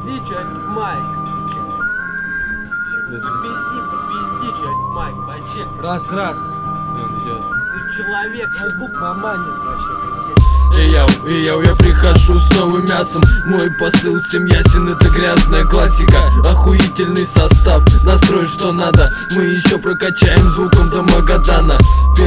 Попизди, чё-нибудь, Майк. Попизди, чё-нибудь, Майк, вообще. Раз. Он идет. Ты человек, ноутбук маманин вообще. Я прихожу с новым мясом. Мой посыл всем ясен, это грязная классика. Охуительный состав, настрой что надо. Мы еще прокачаем звуком до Магадана.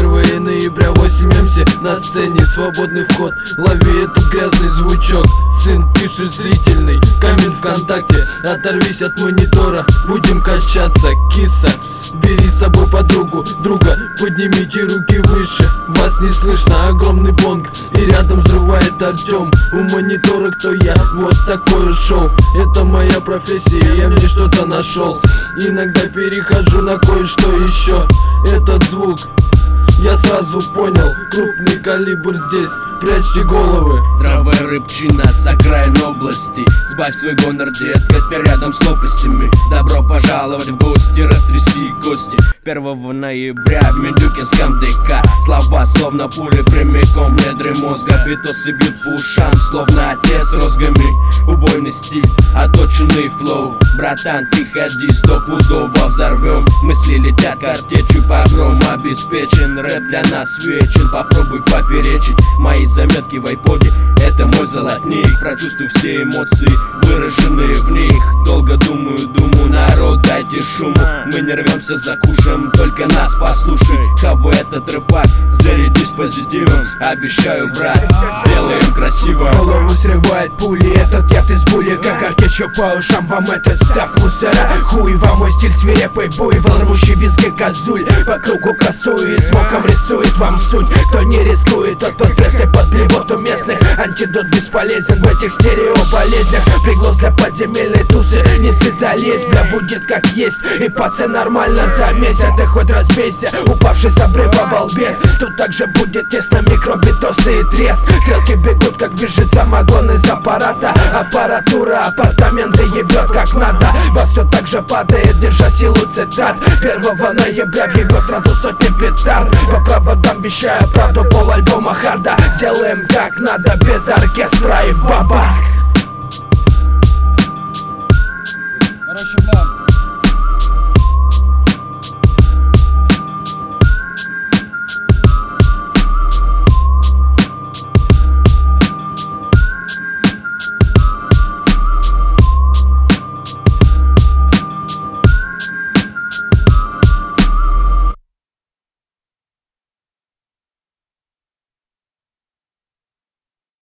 1 ноября 8 МС на сцене, свободный вход. Лови этот грязный звучок. Сын, пишешь зрительный, коммент ВКонтакте. Оторвись от монитора, будем качаться. Киса, бери с собой подругу, друга. Поднимите руки выше, вас не слышно, огромный бонг. И рядом взрывает Артем. У монитора кто я, вот такое шоу. Это моя профессия, я в ней что-то нашел. Иногда перехожу на кое-что еще. Этот звук я сразу понял, крупный калибр здесь, прячьте головы. Здравая рыбчина с окраин области. Сбавь свой гонор, детка, ты рядом с лопастями. Добро пожаловать в гости, растряси кости. 1 ноября в Медюкинском ДК. Слова словно пули прямиком в недры мозга. Битосы бьют по ушам, словно отец с розгами. Убойный стиль, оточенный флоу. Братан, ты ходи, стопудово взорвем. Мысли летят картечью, погром обеспечен. Рэп для нас вечен, попробуй поперечить. Мои заметки в айподе, это мой золотник. Прочувствуй все эмоции, выраженные в них. Долго думаю, народ, дайте шуму. Мы не рвемся за кушем, только нас послушай. Кого этот рэпак, зарядись позитивом. Обещаю, брат, сделаем красиво. Голову срывает пули, этот яд из були. Как картечью по ушам, вам этот став мусора. Хуй вам мой стиль свирепый буйвол, рвущий визги козуль. По кругу красую и смоком рисует вам суть. Кто не рискует, тот под прессой, под блевоту местных. Антидот бесполезен в этих стереоболезнях. Приглас для подземельной тусы, неси залезь, бля, будет как есть. И пацан нормально за месяц, ты хоть разбейся, упавший с обрыва балбес. Тут также будет тесно, микробитосы и треск. Стрелки бегут, как бежит самогон из аппарата. Аппаратура, апартаменты ебет как надо. Во все так же падает, держа силу цитат. 1 ноября въебет сразу сотни петард. По проводам вещаю правду, пол альбома харда. Сделаем как надо, без оркестра и бабах.